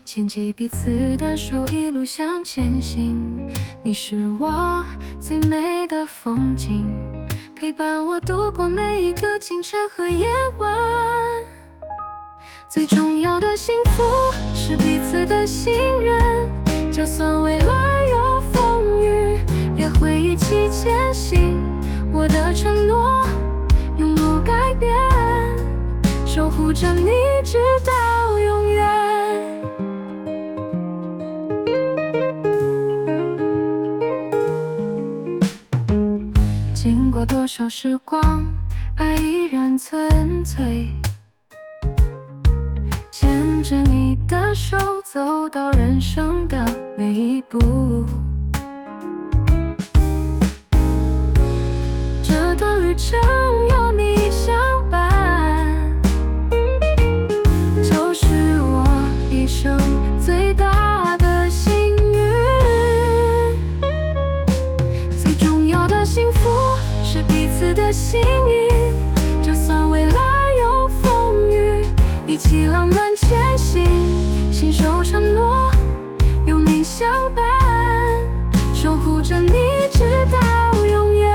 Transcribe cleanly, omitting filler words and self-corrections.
牵起彼此的手，一路向前行。你是我最美的风景，陪伴我度过每一个清晨和夜晚。最重要的幸福是彼此的信任，就算未来有风雨，也会一起前行。我的承诺永不改变，守护着你直到永远。经过多少时光，爱依然纯粹。牵着你的手，走到人生的每一步。这段旅程有你相伴，就是我一生最大的幸运。最重要的幸福是彼此的心意，就算未来有风雨，一起浪漫前行，信守承诺，有你相伴，守护着你直到永远。